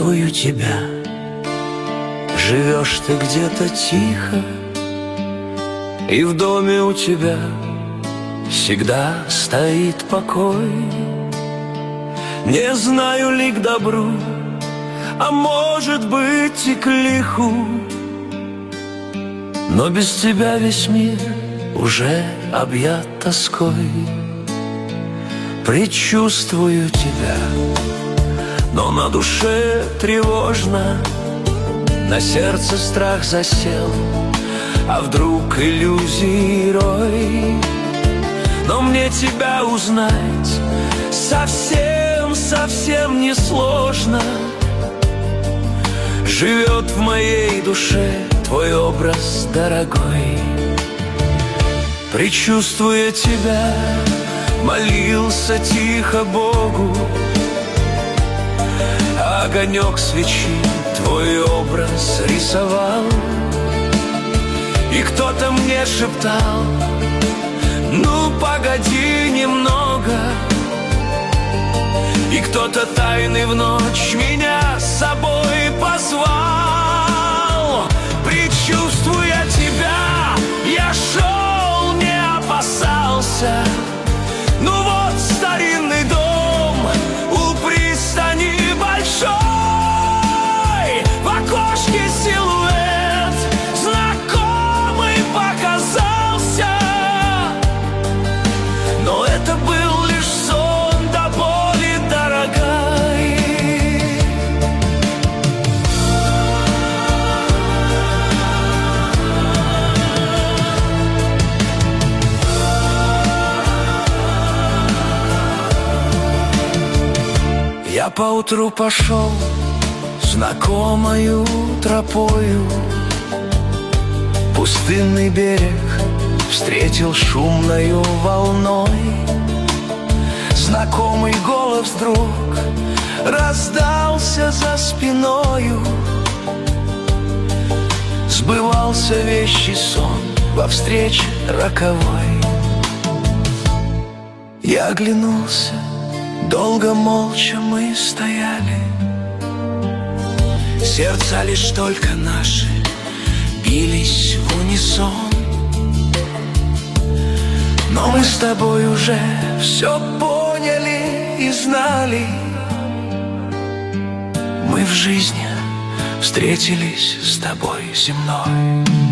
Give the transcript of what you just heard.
чувствую тебя. Живешь ты где-то тихо, и в доме у тебя всегда стоит покой. Не знаю ли к добру, а может быть и к лиху, но без тебя весь мир уже объят тоской. Предчувствую тебя, но на душе тревожно, на сердце страх засел, а вдруг иллюзии рой. Но мне тебя узнать совсем не сложно. Живет в моей душе твой образ дорогой. Предчувствуя тебя, молился тихо Богу, огонек свечи твой образ рисовал. И кто-то мне шептал: ну погоди немного. И кто-то тайный в ночь меня с собой позвал. Предчувствуя тебя, я шел, не опасался. Ну вот старинный дом у пристани большой, в окошке силуэт знакомый показался. Но это был лишь сон до боли дорогой. Я поутру пошел знакомою тропою, пустынный берег встретил шумною волной. Знакомый голос вдруг раздался за спиною. Сбывался вещий сон во встрече роковой. Я оглянулся, долго молча мы стояли. Сердца лишь только наши бились в унисон. Но мы с тобой уже все поняли и знали. Мы в жизни встретились с тобой земной.